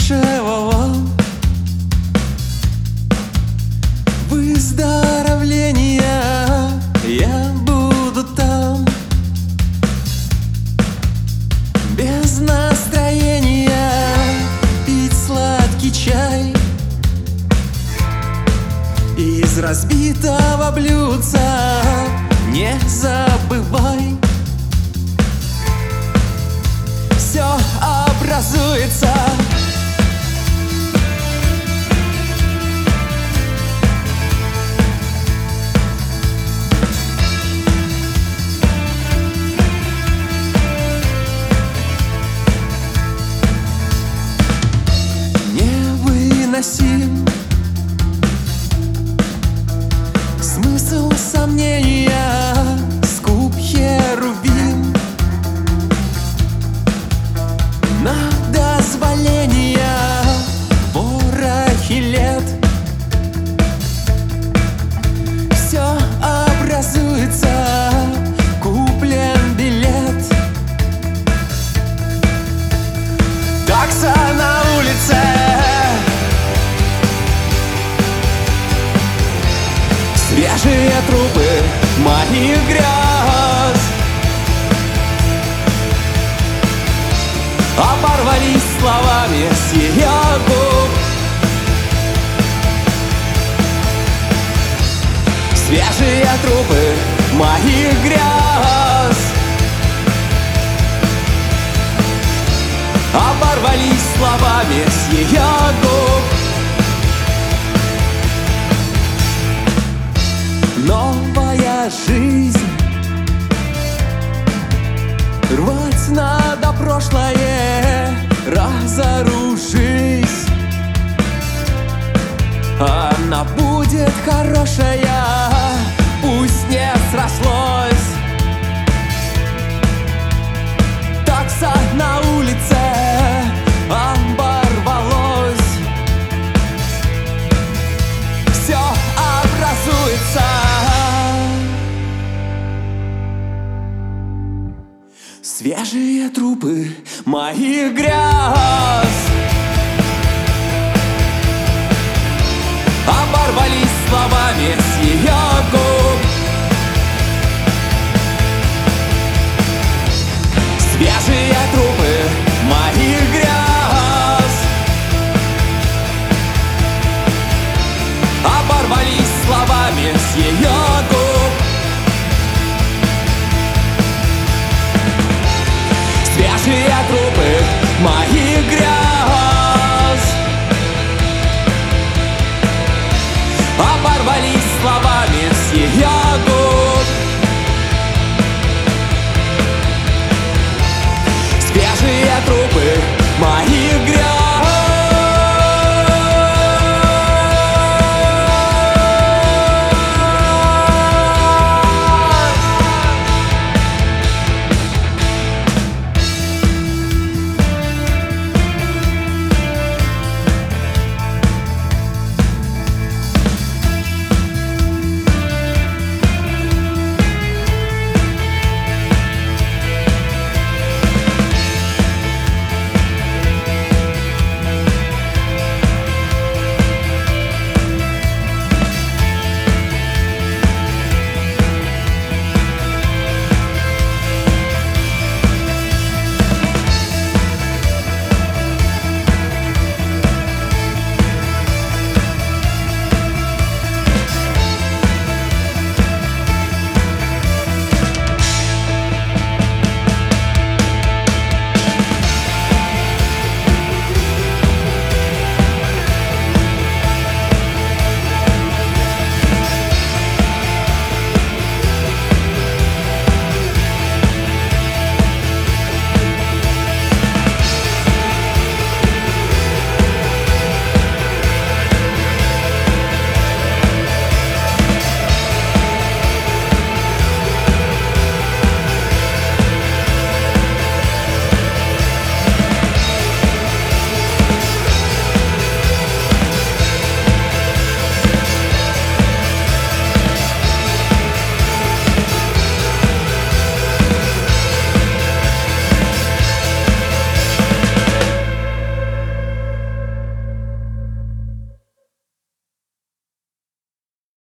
лучшего выздоровления. Я буду там без настроения пить сладкий чай из разбитого блюдца. Не забывай, все образуется. Невыносим смысл сомнения, скуп херувим на дозволения ворохи лет. Все образуется, куплен билет. Такса на улице, свежие трупы моих грез оборвались словами с ее губ. Свежие трупы моих грез оборвались словами с ее губ. Новая жизнь, рвать надо прошлое, разоружись. Она будет хорошая, пусть не срослось. Такса на улице оборвалось. Все образуется. Свежие трупы моих грез оборвались словами с ее губ. Свежие трупы моих